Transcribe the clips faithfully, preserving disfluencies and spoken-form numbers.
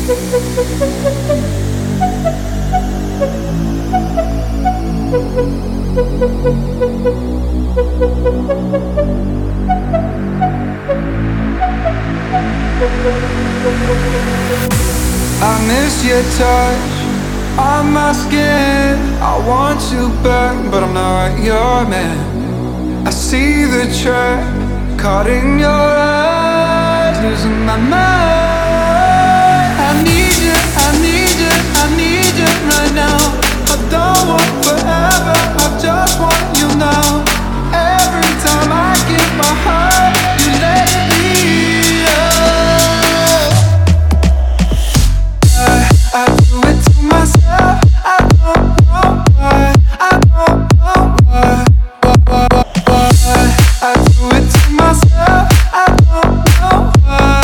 I miss your touch on my skin. I want you back, but I'm not your man. I see the trap caught in your eyes, losing my mind. I need you, I need you, I need you right now. I don't want forever, I just want you now. Every time I give my heart, you let it bleed. I, I do it to myself. I don't know why. I don't know why. Why, why, why. I do it to myself. I don't know why.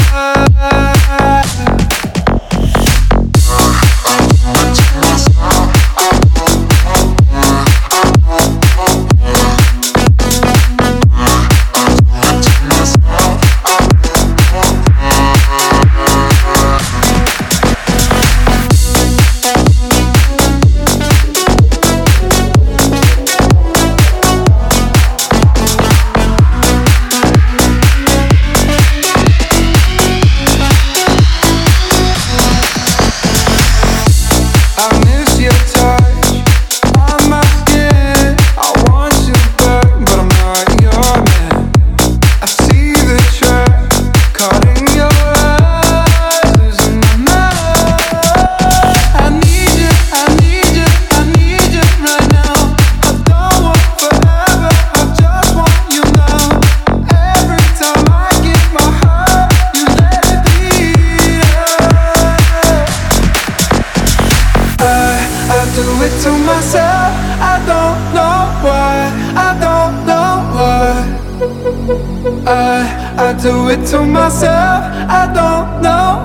I, I do it to myself. I don't know